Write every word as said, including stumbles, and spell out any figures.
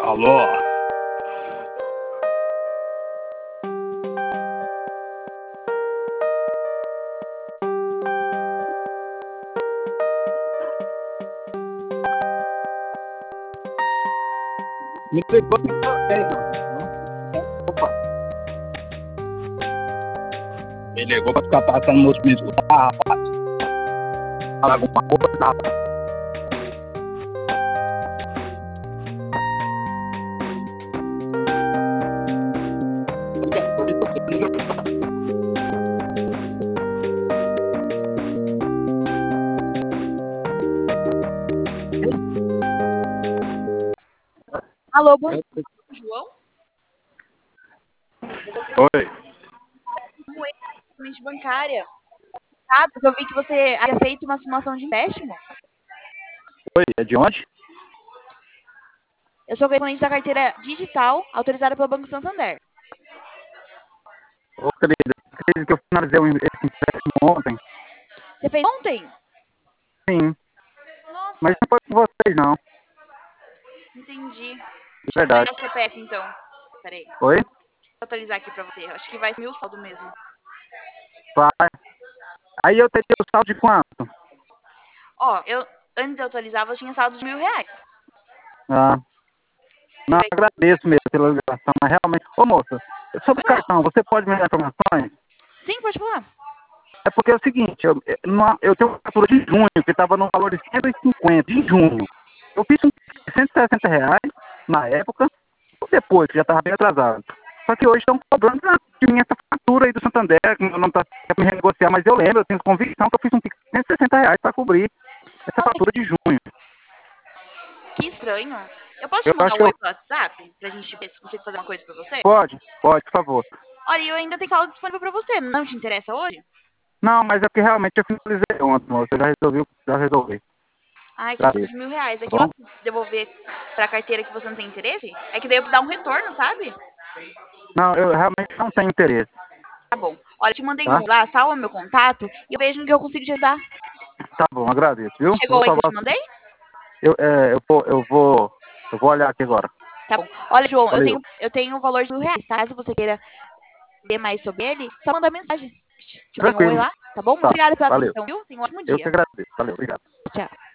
Alô? Me ligou que Opa. Me ligou pra ficar passando meus me escutar, rapaz. Fala alguma coisa, rapaz. Alô, bom dia, João? Oi. Como é correspondente bancária? Ah, porque eu vi que você havia feito uma simulação de empréstimo. Oi, é de onde? Eu sou correspondente da carteira digital autorizada pelo Banco Santander. Ô, querida, acredito que eu finalizei o- esse empréstimo ontem. Você fez ontem? Sim, Nossa, mas não foi com vocês, não. entendi. De Deixa eu verdade. atualizar o C P F, então. Peraí. Deixa Oi? eu atualizar aqui pra você. Acho que vai ser mil saldo mesmo. Vai. Aí eu teria o saldo de quanto? Ó, eu, antes de eu atualizar, você tinha saldo de mil reais. Ah, Você não, vai... agradeço mesmo pela ligação, mas realmente... Ô, moça, sobre o cartão, você pode me dar informações? Sim, pode falar. É porque é o seguinte, eu, eu não- eu tenho uma fatura de junho, que estava no valor de cento e cinquenta, de junho. Eu fiz um de cento e sessenta reais na época, depois, que já estava bem atrasado. Só que hoje estão cobrando de mim essa fatura aí do Santander, que meu nome está para me renegociar, mas eu lembro, eu tenho convicção que eu fiz um Pix de cento e sessenta reais para cobrir essa Nossa, fatura de junho. que estranho. Eu posso Eu te mandar acho um que eu... oi pelo WhatsApp? Pra gente ver se consigo fazer uma coisa pra você? Pode, pode, por favor. Olha, eu ainda tenho saldo disponível pra você. Não te interessa hoje? Não, mas é que realmente eu finalizei ontem, moça, eu já resolvi, já resolvi. Ai, tinha saldo Agradeço, de mil reais. É tá que eu bom? devolver pra carteira que você não tem interesse? É que daí eu dar um retorno, sabe? Não, eu realmente não tenho interesse, Tá bom. Olha, eu te mandei tá? um lá, salva meu contato e eu vejo no que eu consigo te ajudar. Tá bom, agradeço, viu? Eu Chegou vou aí que eu salvar. te mandei? Eu, é, eu vou, eu vou, eu vou olhar aqui agora. Tá bom. Olha, João, eu Valeu. tenho, eu tenho o valor de mil reais, tá? Caso você queira ver mais sobre ele, só mandar mensagem. Te mandei um oi Tranquilo. lá, tá bom? Muito Tá. obrigada pela Valeu. atenção, viu? Tenha um ótimo Eu que dia. agradeço. Valeu. Obrigado. Tchau.